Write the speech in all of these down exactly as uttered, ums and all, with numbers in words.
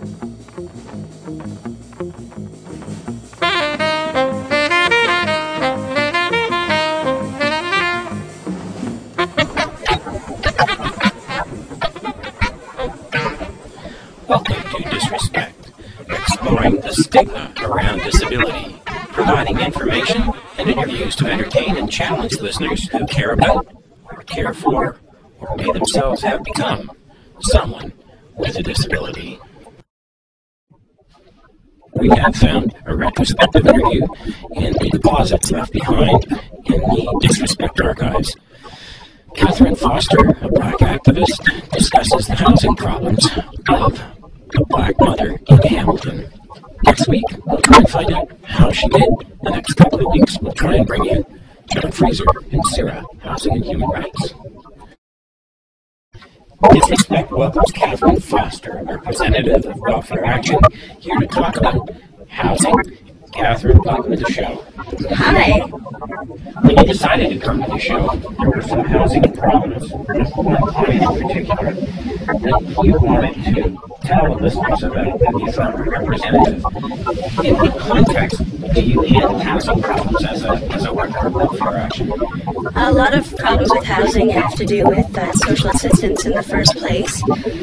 Welcome to Disrespect, exploring the stigma around disability, providing information and interviews to entertain and challenge listeners who care about, or care for, or may themselves have become someone with a disability. We have found a retrospective interview in the deposits left behind in the Disrespect archives. Catherine Foster, a Black activist, discusses the housing problems of a Black mother in Hamilton. Next week, we'll try and find out how she did. The next couple of weeks, we'll try and bring you John Fraser and Sarah, Housing and Human Rights. Disrespect welcomes Catherine Foster, representative of Welfare Action, here to talk about housing. Catherine, welcome to the show. Hi. When you decided to come to the show, there were some housing problems, one client in particular, that you wanted to tell the listeners about that you thought were representative. In what context do you handle housing problems as a, as a worker of Welfare Action? A lot of problems with housing have to do with uh, social assistance in the first place.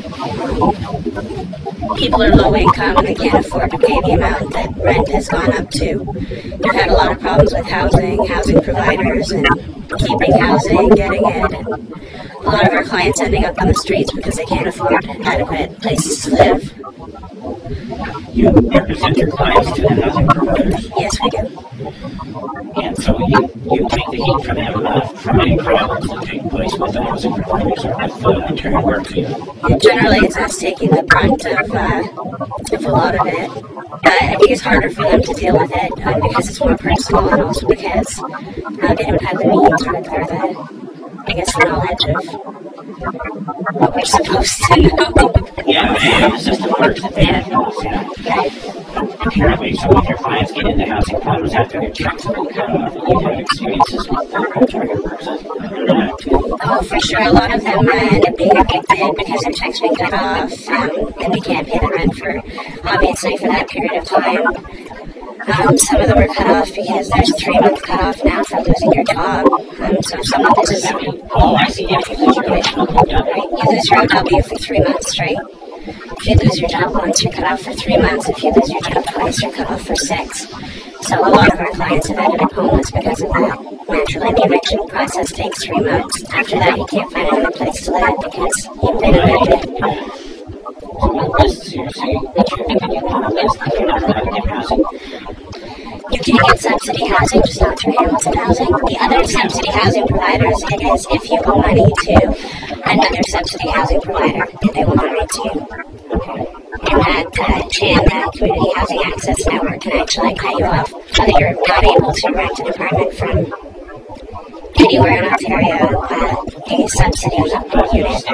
People are low income and they can't afford to pay the amount that rent has gone up to. We've had a lot of problems with housing, housing providers, and keeping housing, getting it, and a lot of our clients ending up on the streets because they can't afford adequate places to live. You represent your clients to the housing providers? Yes, we do. And so you, you take the heat for them uh, from any problems that take place with the housing providers or with uh, Ontario Workfield. And generally, it's us taking the brunt of, uh, of a lot of it. Uh, I think it's harder for them to deal with it uh, because it's more personal, and also because uh, they don't have the means or, or the, I guess, the knowledge of what we're supposed to know. Yeah, yeah, the system works. Yeah. Yeah. Apparently, some of your clients get into housing problems after their checks have been cut off. You've had experiences with their Ontario Works. Oh, for sure. A lot of them uh, end up being evicted because their checks been cut off, um, and they can't pay the rent for, obviously, for that period of time. Um, some of them are cut off because there's a three-month cutoff now for losing your job. Um, so if someone loses, oh, I see. Yeah, you lose your job. You lose your O W for three months straight. If you lose your job once, you're cut off for three months. If you lose your job twice, you're cut off for six. So a lot of our clients have ended up homeless because of that. Naturally, the eviction process takes three months. After that, you can't find another place to live because you've been evicted. So what lists you're saying that you're thinking you want a list if you're not allowed to get housing? You can get subsidy housing, just not through Hamilton Housing. The other subsidy housing providers, it is if you owe money to another subsidy housing provider, they will not rent you. And that uh, C H A N, that Community Housing Access Network, can actually cut you off so that you're not able to rent an apartment from anywhere in Ontario, uh, a subsidy unit.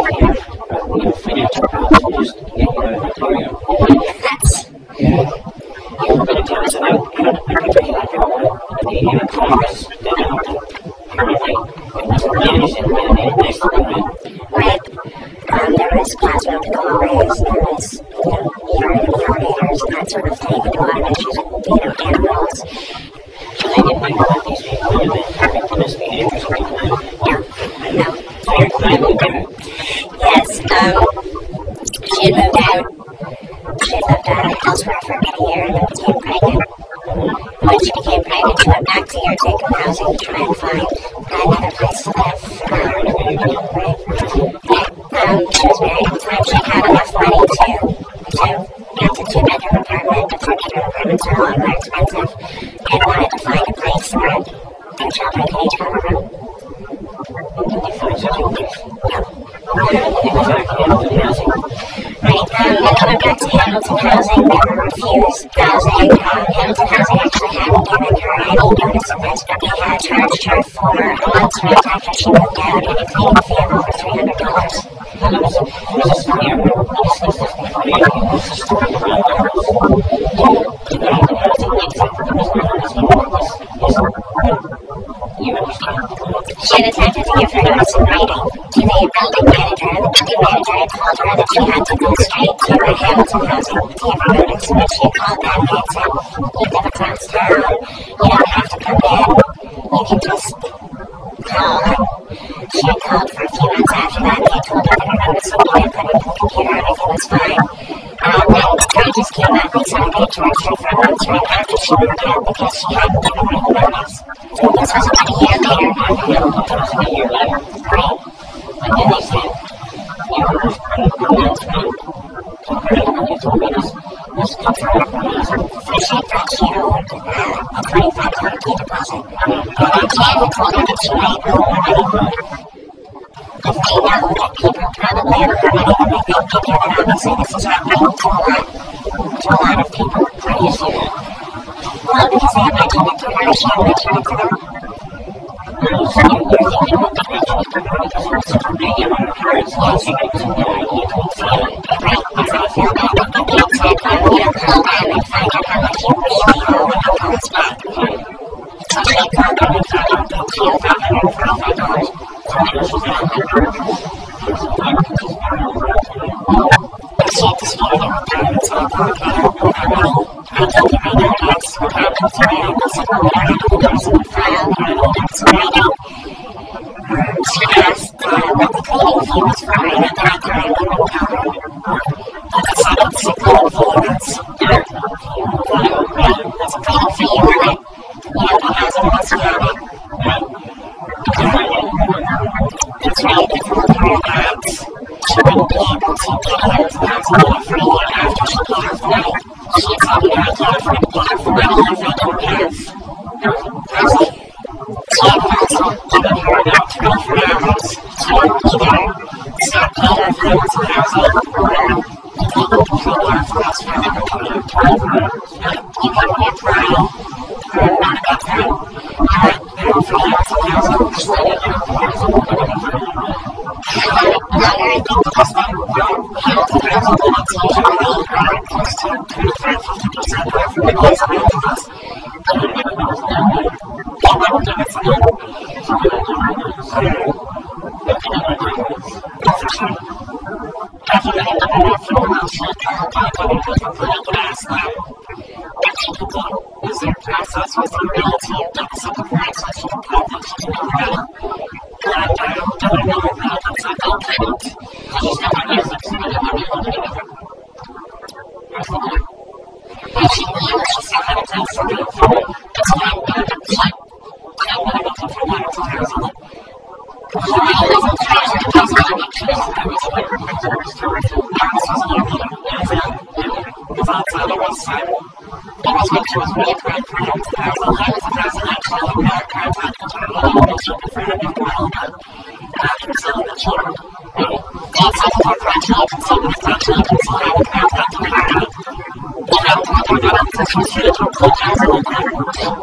That's... You were going to tell us about how the particular the Congress did not apparently it wasn't managed in a nice way. Right. Um, there was plasma collides, there was, you know, urine fluorinators and that sort of thing, and a lot of issues with, you know, animals. So they didn't think about these people and then having to misbehaviors or anything like that? No. No. So your client moved out? Yes. Um, she had moved out. She had lived uh, elsewhere for about a year and then became pregnant. When she became pregnant, she went back to caretaker housing to try and find another place to live. Um, right. Um, she was married at the time. She had enough money to, to rent a two-bedroom apartment, but two-bedroom apartments are a lot more expensive, and wanted to find a place where their children could each have a room. Did you find such a place? No. In fact, Hamilton Housing. Right, um, they went back to Hamilton Housing, they were refused housing. Um, Hamilton Housing actually hadn't given her any notice of this, but they had charged her for a month's rent after she moved out and a cleaning fee of over three hundred dollars. And it was, it was a story I remember this was before you it was a story around the house. You know, the housing except for the was not as well as you understand. She had attempted to give her notice in writing to the building manager, and the building manager had told her that she had to go straight to her Hamilton housing to give her notice, but she had called them and said, you live across town, you don't have to come in, you can just call. She had called for a few months after that, and they told her that her notice would be input into the computer, everything was fine. Um, and the charges came out recently. They charged her for months right after she moved in because she hadn't given her notice. So this was about a year later. It was a year later. Right. And then they said, you know, this announcement, you told me this, this comes from her reason. So she thought she owed uh, a twenty-five dollars key deposit. And then Jan had told her that she might owe more money. If they know that people probably owe her money, then they think they do, and obviously this is happening to a lot, to a lot of people. How do you see that? Well, because they had mentioned it to her, she had mentioned it to them. So you're thinking that they mentioned it to her because it was such a big amount of hers, yes. Right, that's how I feel about it. And they had said, um, you know, call them and find out how much you really owe and I'll call us back. So she had called them and found out that she owed five hundred forty-five dollars. So maybe she's not going to she had disputed it with them and said, okay, I don't know how many. I gave you my notice. What happened to it? And they said, well, we don't have the notice in the file. We don't have notice in writing. She asked uh, what the cleaning fee was for, and at that time they wouldn't tell her. But they said it's a cleaning fee. That's, uh, right, it's a cleaning fee. And then, you know, the housing wants to have it. That's right, they told her that she wouldn't be able to get out of the housing unit for a year after she paid off the money. She had said, you know, I can't afford to pay off the money if I don't have housing. She had also given her about twenty-four hours to either stop paying off Hamilton housing or you can completely authorize for them to come in twenty-four hours. You can reapply for not a good time uh, for Hamilton housing, just like you have housing. Longer, I think, because then Hamilton housing units usually are close to twenty-five to fifty percent off the price of rentals. They wouldn't give us any. After they had done enough for a while, she called back and people could ask them what she could do. Was there a process? Was there a way to get the second flight so she could prove that she could make money? And um, don't know if I can say they couldn't. She's not a music, so I don't know what to do with her. And she knew she still had a place to live, but she hadn't been able to check. She hadn't been able to figure out to housing it. She really wasn't trying to get those kind of pictures that was here. And this was a year later. It was, um, it was outside. It was, um, it was when she was reapplying for Hamilton housing. Hamilton housing actually had not contacted her anyway when she preferred to go home. After selling the children. They had said to her correction agency, but the correction agency hadn't contacted her. They hadn't told her that until she was free to complete housing with them.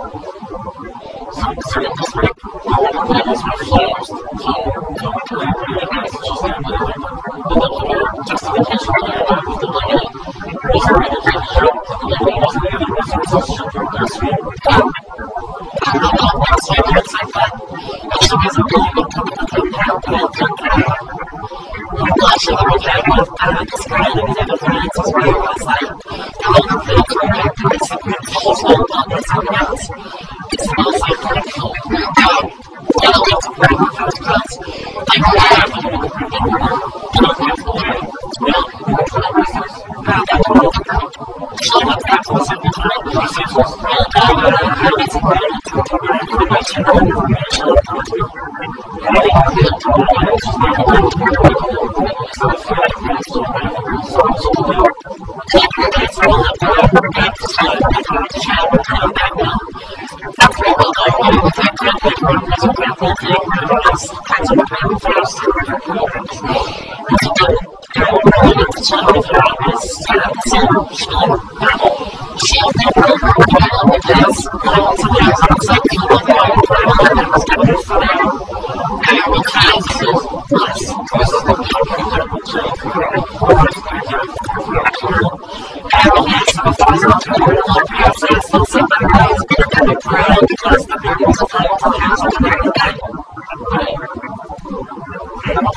So, some of this work, all of the ladies refused to come to her in Massachusetts. They gave a justification for their life with the money. Reason why they can't help the ladies and other resources she produced for them. And they made no statements like that. And she wasn't doing it to become help, and I think uh, why she never had enough uh, discarded with other clients as well was like the legal clients were not doing separate fees when they did someone else. It's the most important thing. Um, they don't like to put on those clients. They don't have to do it. They don't have to do it. Well, which one was this? Uh, that's what we did. She went back to the second time. She said, well, uh, how does it work? How much you know information on the computer? How do you have to do it? She's not allowed to do it. So it's not a question of how the resources to do it. Take her back for all of time. Back to time. Back to time. Time back now. That's what we do. And we can't contact her because we can't contact her because that's what time first to her programs. And she didn't. Um, really not to check with her. It was uh, the same spiel. She's never heard of it because um, sometimes it was like people that are problem that was going to be for them. And because she was less personal people that would check for her or was going to have for her account. And we asked them if there was an alternative process that somebody was going to come and try because the members of Hamilton housing were very good.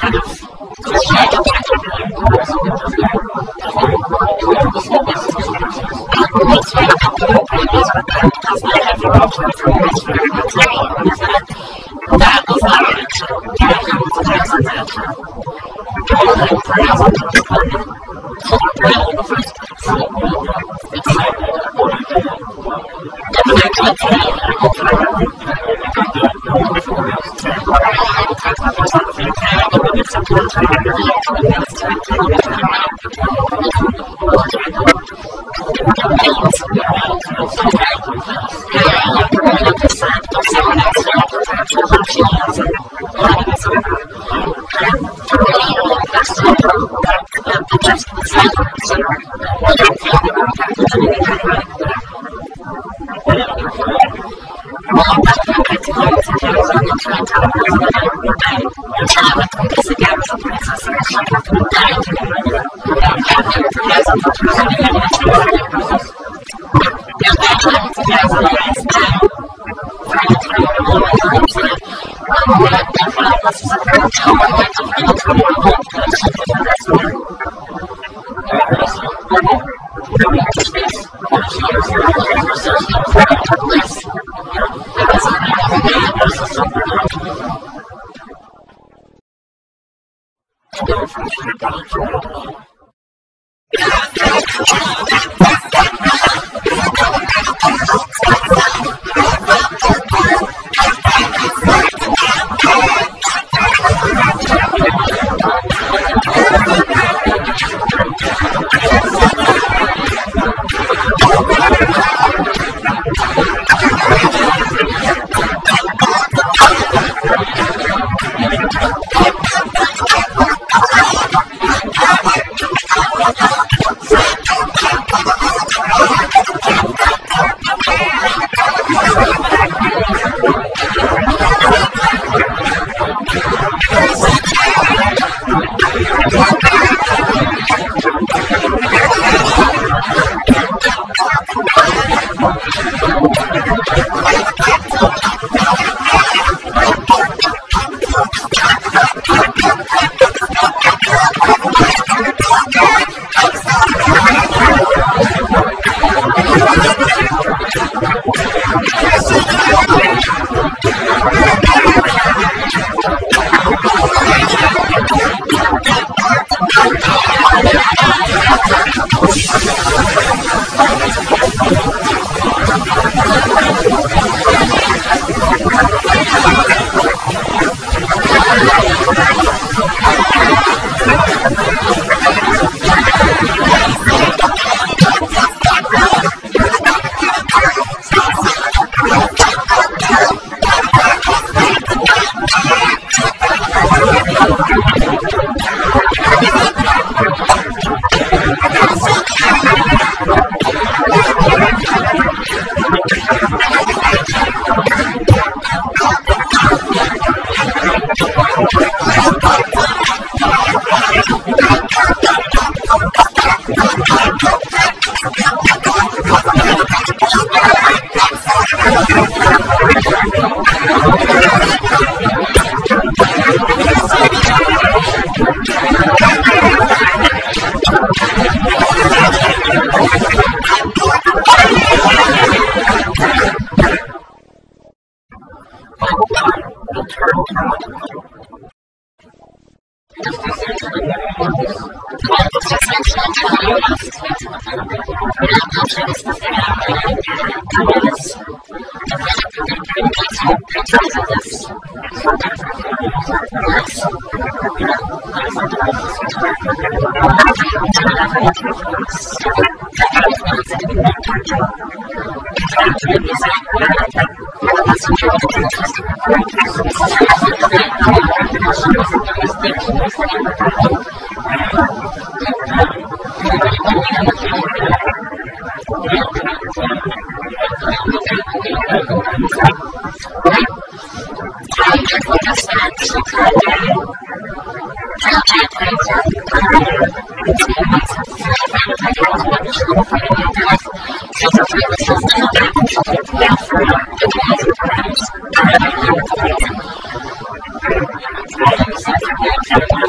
Thank you.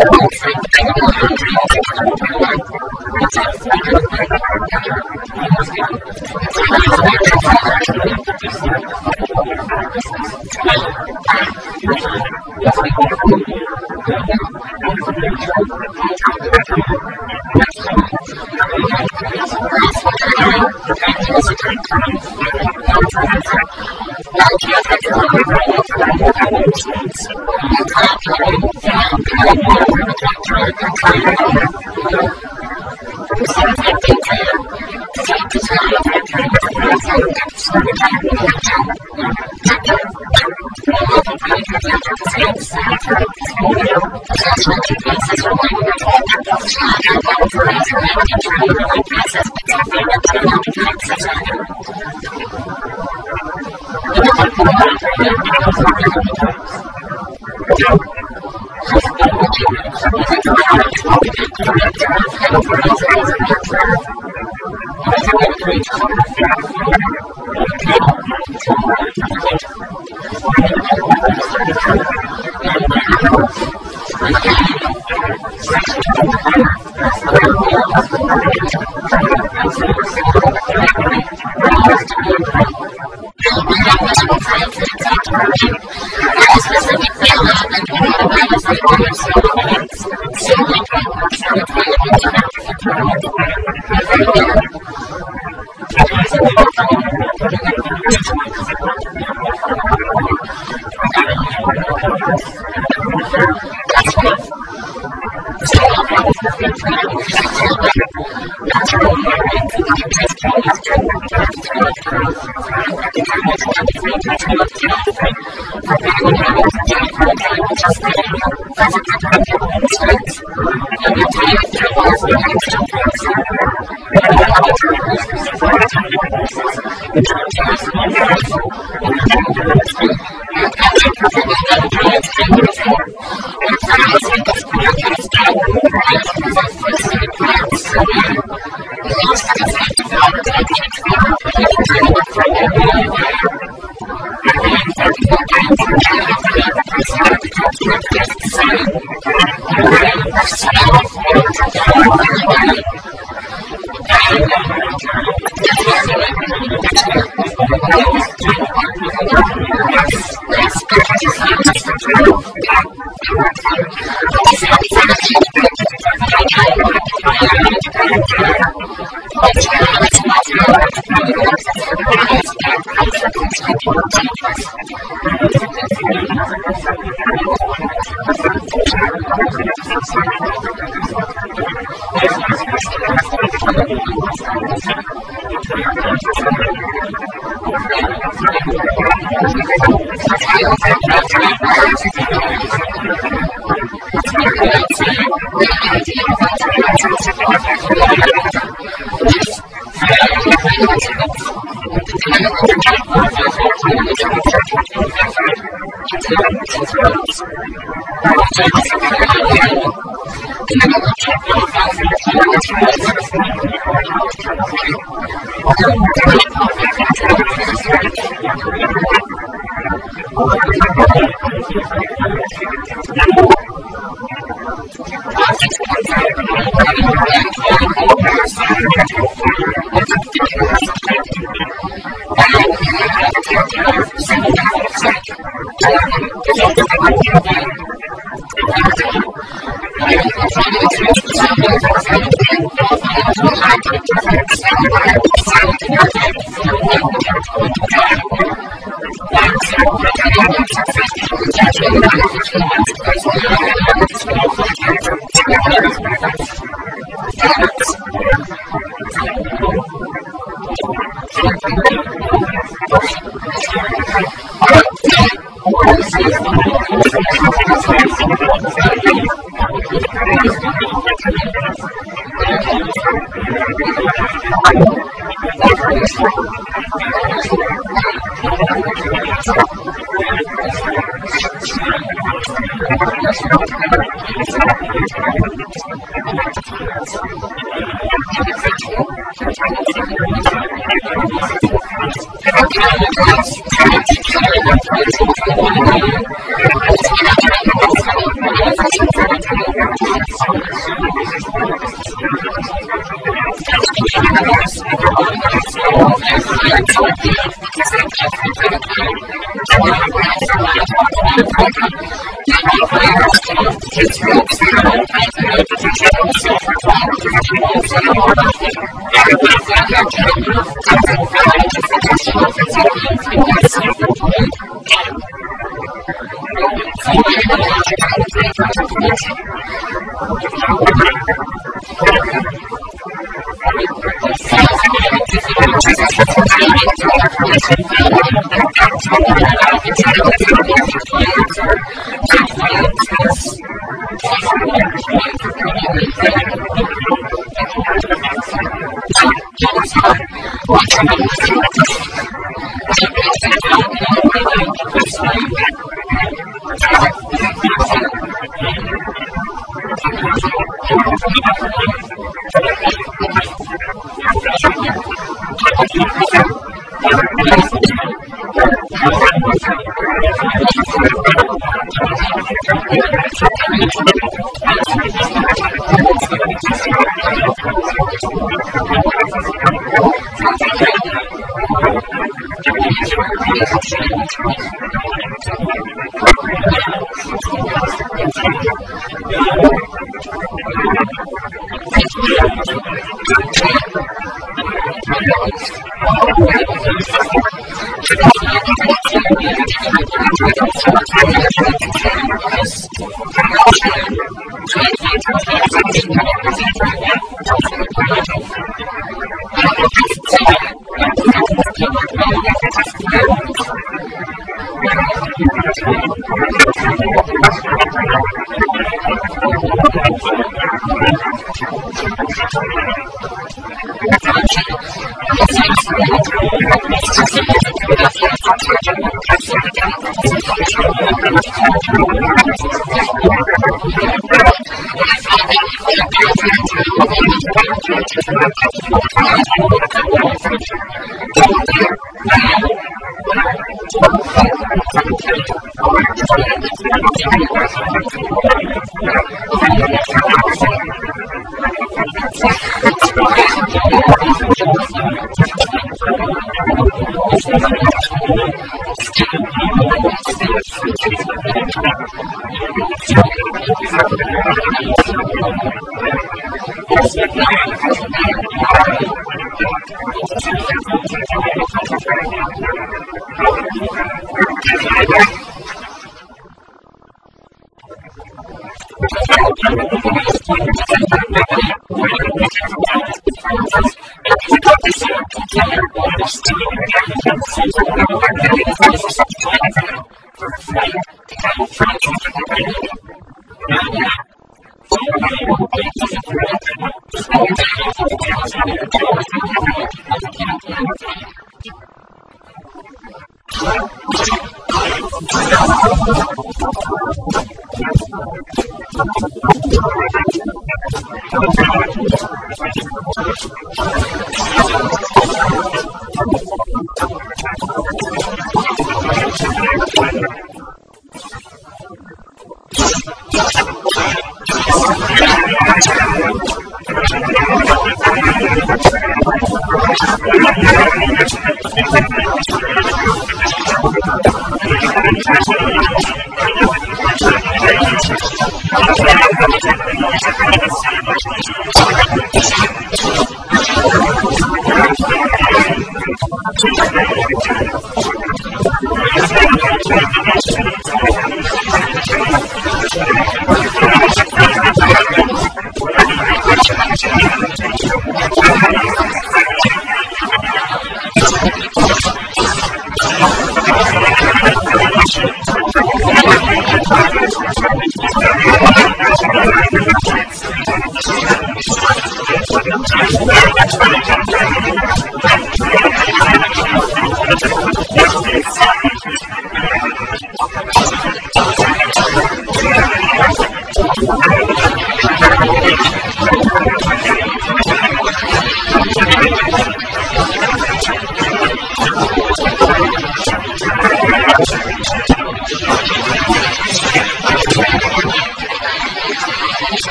Thank you.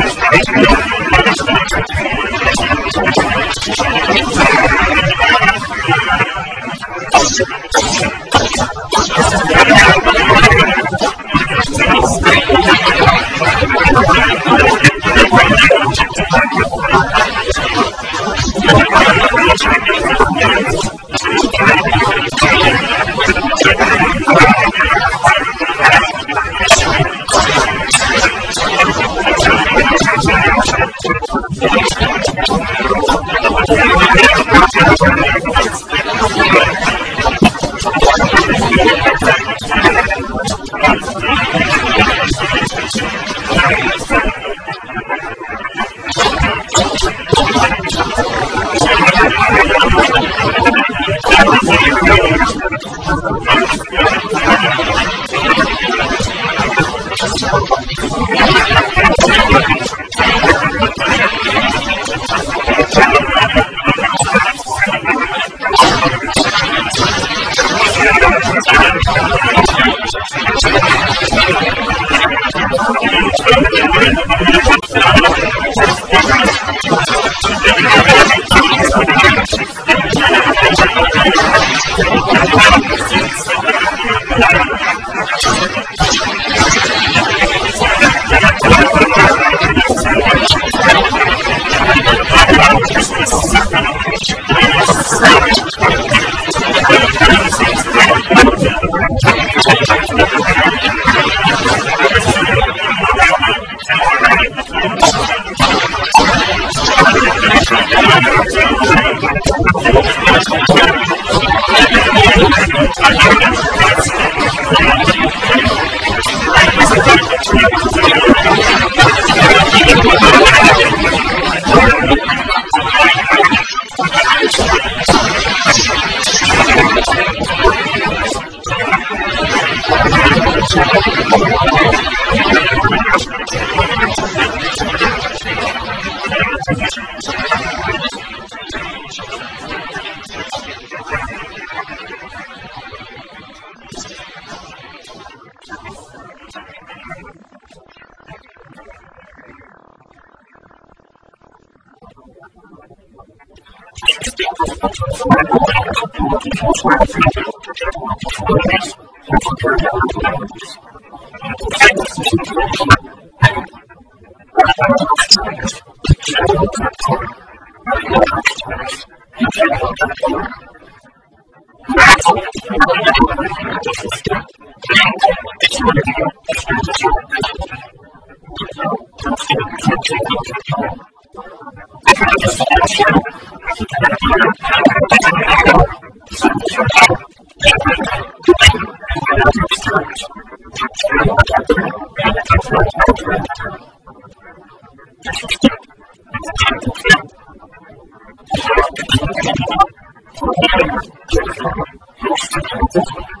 Thank you.